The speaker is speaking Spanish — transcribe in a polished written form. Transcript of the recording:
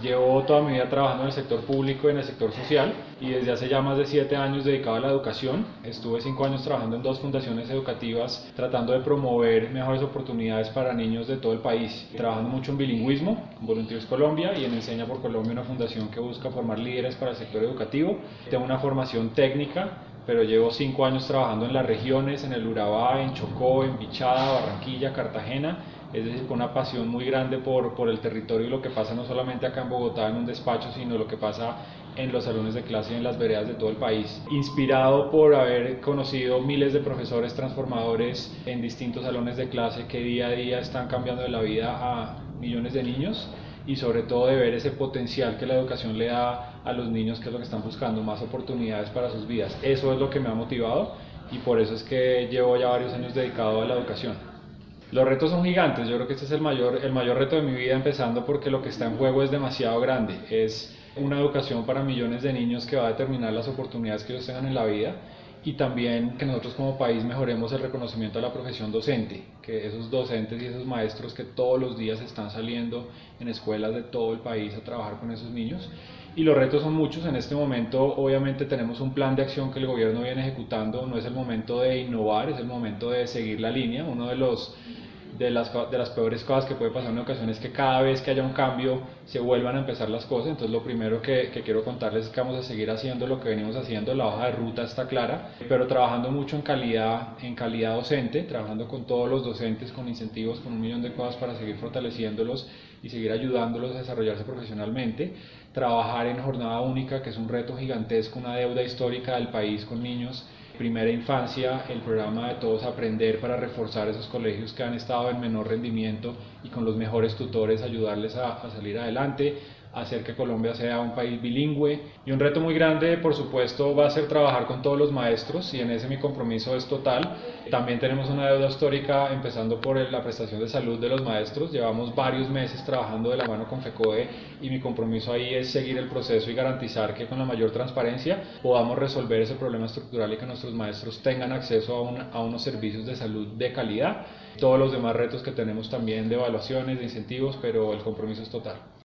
Llevo toda mi vida trabajando en el sector público y en el sector social y desde hace ya más de 7 años dedicado a la educación. Estuve 5 años trabajando en 2 fundaciones educativas tratando de promover mejores oportunidades para niños de todo el país. Trabajando mucho en bilingüismo, con Voluntarios Colombia y en Enseña por Colombia, una fundación que busca formar líderes para el sector educativo. Tengo una formación técnica, pero llevo 5 años trabajando en las regiones, en el Urabá, en Chocó, en Bichada, Barranquilla, Cartagena, es decir, con una pasión muy grande por el territorio y lo que pasa no solamente acá en Bogotá en un despacho, sino lo que pasa en los salones de clase y en las veredas de todo el país. Inspirado por haber conocido miles de profesores transformadores en distintos salones de clase que día a día están cambiando la vida a millones de niños, y sobre todo de ver ese potencial que la educación le da a los niños, que es lo que están buscando, más oportunidades para sus vidas. Eso es lo que me ha motivado y por eso es que llevo ya varios años dedicado a la educación. Los retos son gigantes, yo creo que este es el mayor reto de mi vida, empezando porque lo que está en juego es demasiado grande. Es una educación para millones de niños que va a determinar las oportunidades que ellos tengan en la vida, y también que nosotros como país mejoremos el reconocimiento a la profesión docente, que esos docentes y esos maestros que todos los días están saliendo en escuelas de todo el país a trabajar con esos niños. Y los retos son muchos. En este momento obviamente tenemos un plan de acción que el gobierno viene ejecutando. No es el momento de innovar, es el momento de seguir la línea. Uno de las peores cosas que puede pasar en una ocasión es que cada vez que haya un cambio se vuelvan a empezar las cosas. Entonces lo primero que quiero contarles es que vamos a seguir haciendo lo que venimos haciendo. La hoja de ruta está clara, pero trabajando mucho en calidad docente, trabajando con todos los docentes, con incentivos, con un millón de cosas para seguir fortaleciéndolos y seguir ayudándolos a desarrollarse profesionalmente. Trabajar en jornada única, que es un reto gigantesco, una deuda histórica del país con niños. Primera infancia, el programa de Todos Aprender, para reforzar esos colegios que han estado en menor rendimiento y con los mejores tutores ayudarles a salir adelante, hacer que Colombia sea un país bilingüe. Y un reto muy grande, por supuesto, va a ser trabajar con todos los maestros, y en ese mi compromiso es total. También tenemos una deuda histórica, empezando por la prestación de salud de los maestros. Llevamos varios meses trabajando de la mano con FECODE y mi compromiso ahí es seguir el proceso y garantizar que con la mayor transparencia podamos resolver ese problema estructural y que nuestros maestros tengan acceso a unos servicios de salud de calidad. Todos los demás retos que tenemos también de evaluaciones, de incentivos, pero el compromiso es total.